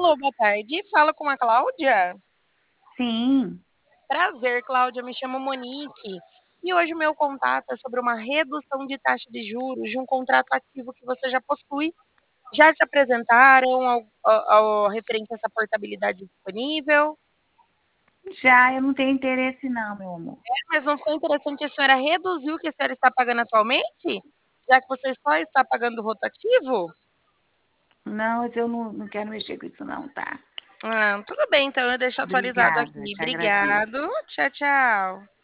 Alô, boa tarde. Fala com a Cláudia. Sim, Prazer, Cláudia. Me chamo Monique. E hoje o meu contato é sobre uma redução de taxa de juros de um contrato ativo que você já possui. Já te apresentaram referente a essa portabilidade disponível? já eu não tenho interesse não, meu amor. Mas não foi interessante a senhora reduzir o que a senhora está pagando atualmente? Já que você só está pagando o rotativo? Não, mas eu não quero mexer com isso não, tá? Ah, tudo bem, então eu deixo atualizado Obrigada, aqui. te agradeço. Obrigado. Tchau, tchau.